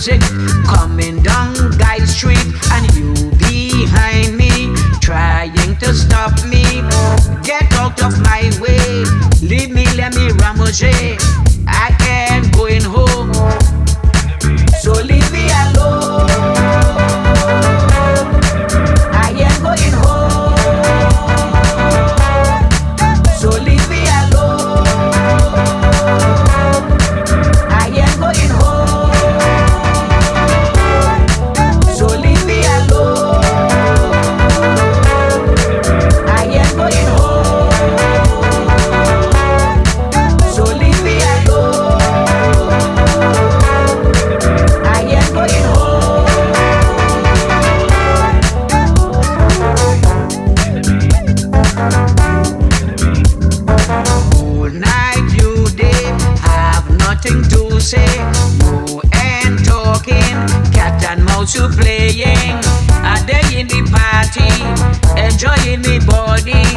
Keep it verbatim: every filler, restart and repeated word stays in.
music coming down Guy Street, and you behind me trying to stop me. Get out of my way, leave me, let me ramage. I ain't going home, so leave me alone. I ain't going home, so leave me alone. I ain't going home, so leave me alone. I ain't going home, so leave me alone. I ain't going home. All night you day have nothing to say. You ain't talking, cat and mouse you playing. A day in the party, enjoying me body.